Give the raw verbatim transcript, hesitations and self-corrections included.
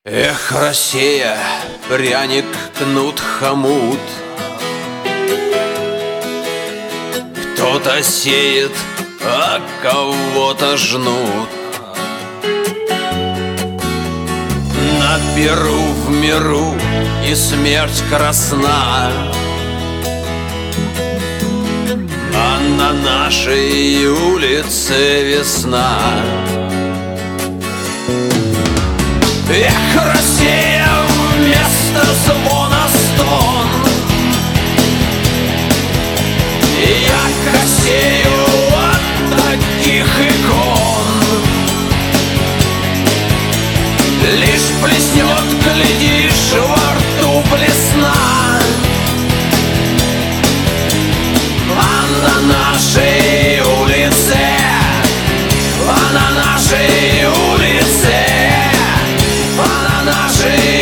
Эх, Россия, пряник, кнут, хомут. Кто-то сеет, а кого-то жнут. На перу в миру и смерть красна, а на нашей улице весна. Эх, Россия, вместо звона стон. Я косею от таких икон. Лишь плеснет, глядишь, во рту блесна, а на нашей улице, а на нашей улице, а на нашей